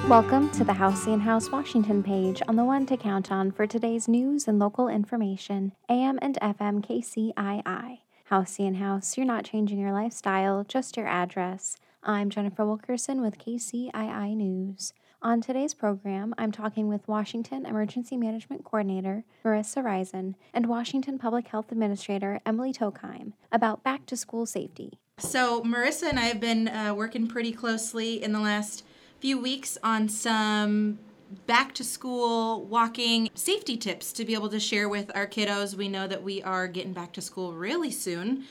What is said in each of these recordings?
Welcome to the Halcyon House Washington page on the one to count on for today's news and local information, AM and FM KCII. Halcyon House, you're not changing your lifestyle, just your address. I'm Jennifer Wilkerson with KCII News. On today's program, I'm talking with Washington Emergency Management Coordinator Marissa Risen and Washington Public Health Administrator Emily Tokheim about back-to-school safety. So Marissa and I have been working pretty closely in the last few weeks on some back-to-school walking safety tips to be able to share with our kiddos. We know that we are getting back to school really soon.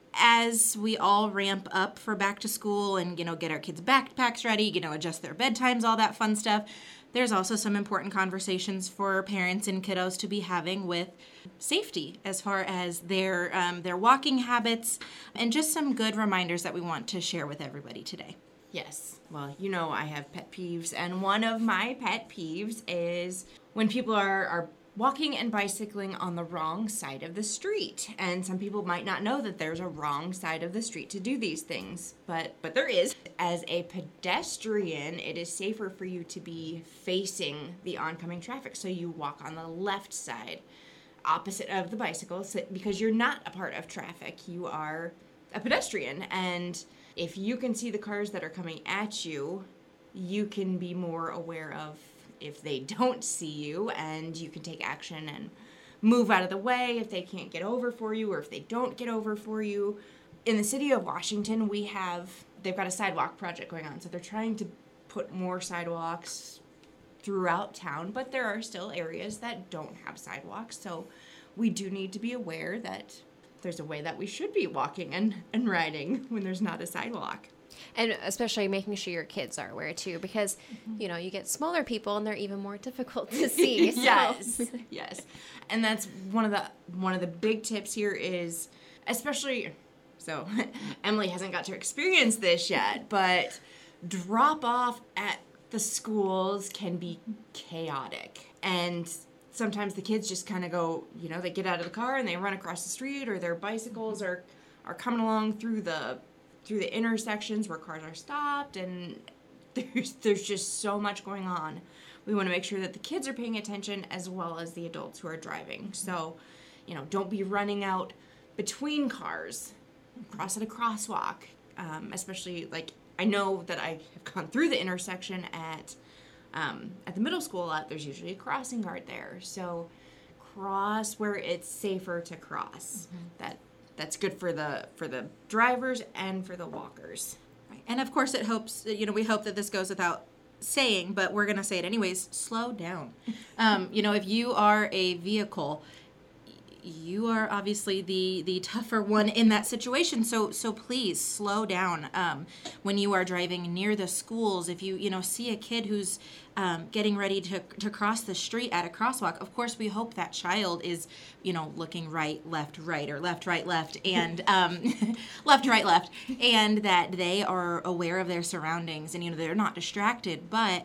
As we all ramp up for back to school and, get our kids' backpacks ready, adjust their bedtimes, all that fun stuff, there's also some important conversations for parents and kiddos to be having with safety as far as their walking habits and just some good reminders that we want to share with everybody today. Yes. Well, I have pet peeves, and one of my pet peeves is when people are walking and bicycling on the wrong side of the street. And some people might not know that there's a wrong side of the street to do these things, but there is. As a pedestrian, it is safer for you to be facing the oncoming traffic, so you walk on the left side, opposite of the bicycles, because you're not a part of traffic. You are a pedestrian, and if you can see the cars that are coming at you, you can be more aware of if they don't see you, and you can take action and move out of the way if they can't get over for you or if they don't get over for you. In the city of Washington, they've got a sidewalk project going on, so they're trying to put more sidewalks throughout town, but there are still areas that don't have sidewalks, so we do need to be aware that there's a way that we should be walking and riding when there's not a sidewalk. And especially making sure your kids are aware too, because, you get smaller people and they're even more difficult to see. So. Yes. And that's one of the big tips here is, especially, so Emily hasn't got to experience this yet, but drop off at the schools can be chaotic. And sometimes the kids just kind of go, they get out of the car and they run across the street, or their bicycles are coming along through the intersections where cars are stopped, and there's just so much going on. We want to make sure that the kids are paying attention as well as the adults who are driving. So, don't be running out between cars, cross at a crosswalk, especially, I know that I have gone through the intersection at the middle school a lot. There's usually a crossing guard there. So cross where it's safer to cross. That's good for the drivers and for the walkers. Right. And of course it hopes, we hope that this goes without saying, but we're going to say it anyways, slow down. If you are a vehicle, you are obviously the tougher one in that situation. So please slow down when you are driving near the schools. If you see a kid who's getting ready to cross the street at a crosswalk, of course we hope that child is looking right, left, or left, right, left, and left, right, left, and that they are aware of their surroundings and they're not distracted. But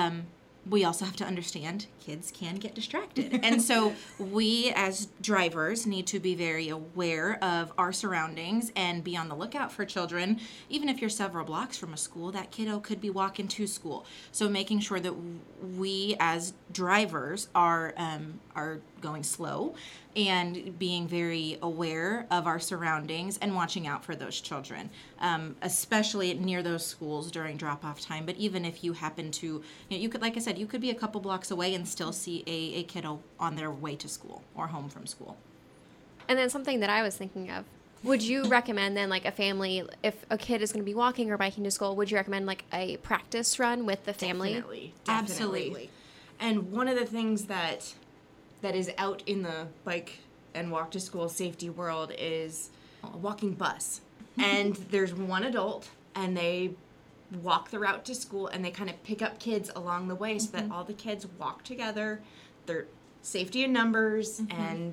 we also have to understand kids can get distracted. And so we as drivers need to be very aware of our surroundings and be on the lookout for children. Even if you're several blocks from a school, that kiddo could be walking to school. So making sure that we as drivers are going slow and being very aware of our surroundings and watching out for those children, especially near those schools during drop-off time. But even if you happen to, you could, like I said, you could be a couple blocks away and still see a kiddo on their way to school or home from school. And then something that I was thinking of, would you recommend then, a family, if a kid is going to be walking or biking to school, would you recommend a practice run with the family? Definitely. Absolutely. And one of the things that is out in the bike and walk to school safety world is a walking bus. And there's one adult, and they walk the route to school, and they kind of pick up kids along the way so that all the kids walk together. They're safety in numbers, and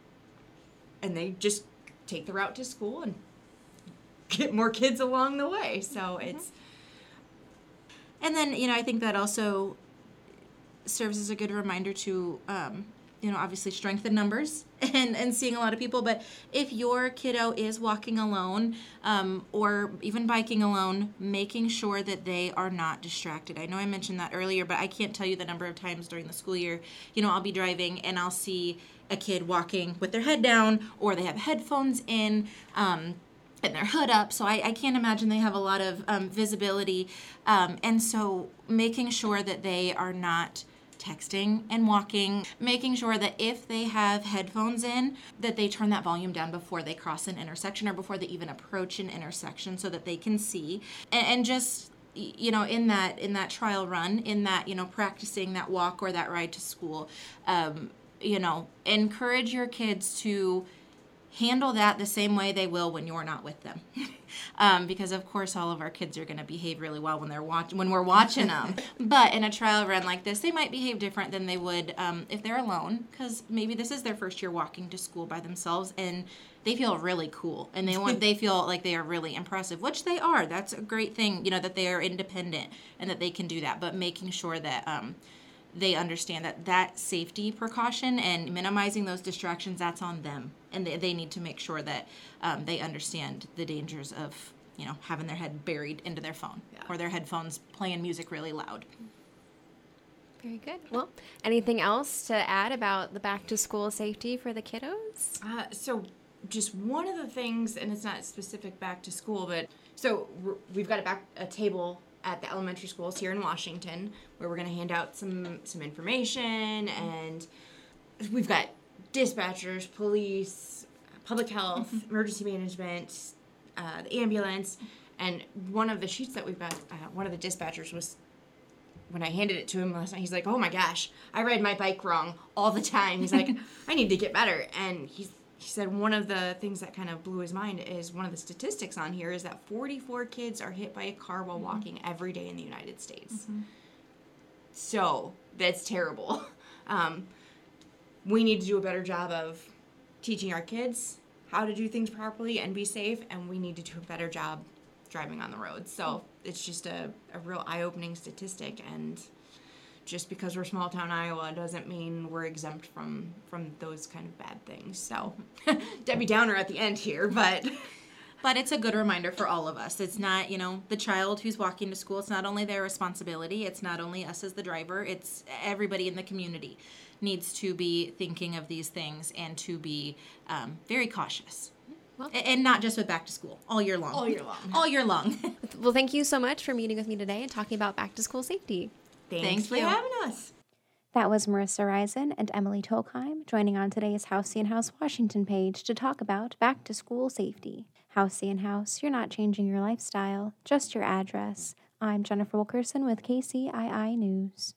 they just take the route to school and get more kids along the way. So it's... And then, I think that also serves as a good reminder to, obviously strength in numbers and seeing a lot of people. But if your kiddo is walking alone or even biking alone, making sure that they are not distracted. I know I mentioned that earlier, but I can't tell you the number of times during the school year, I'll be driving and I'll see a kid walking with their head down, or they have headphones in, and their hood up, so I can't imagine they have a lot of visibility. And so making sure that they are not texting and walking, making sure that if they have headphones in, that they turn that volume down before they cross an intersection or before they even approach an intersection so that they can see. And just in that trial run, in that practicing that walk or that ride to school, encourage your kids to handle that the same way they will when you're not with them. Because of course all of our kids are going to behave really well when we're watching them. But in a trial run like this, they might behave different than they would if they're alone, because maybe this is their first year walking to school by themselves and they feel really cool and they feel like they are really impressive, which they are. That's a great thing, that they are independent and that they can do that, but making sure that they understand that safety precaution and minimizing those distractions, that's on them. And they need to make sure that they understand the dangers of, having their head buried into their phone or their headphones playing music really loud. Very good. Well, anything else to add about the back to school safety for the kiddos? So just one of the things, and it's not specific back to school, but so we've got a table at the elementary schools here in Washington where we're going to hand out some information, and we've got dispatchers, police, public health, emergency management, the ambulance, and one of the sheets that we've got, one of the dispatchers was, when I handed it to him last night, he's like, oh my gosh, I ride my bike wrong all the time. He's like, I need to get better. And he said one of the things that kind of blew his mind is one of the statistics on here is that 44 kids are hit by a car while walking every day in the United States. So that's terrible. We need to do a better job of teaching our kids how to do things properly and be safe, and we need to do a better job driving on the road. So it's just a real eye-opening statistic, and just because we're small town Iowa doesn't mean we're exempt from those kind of bad things. So Debbie Downer at the end here, but it's a good reminder for all of us. It's not, the child who's walking to school, it's not only their responsibility, it's not only us as the driver, it's everybody in the community needs to be thinking of these things and to be very cautious. Well, and not just with back to school, all year long. All year long. All year long. Well, thank you so much for meeting with me today and talking about back to school safety. Thanks for having us. That was Marissa Risen and Emily Tokheim joining on today's House and House Washington page to talk about back to school safety. House and House, you're not changing your lifestyle, just your address. I'm Jennifer Wilkerson with KCII News.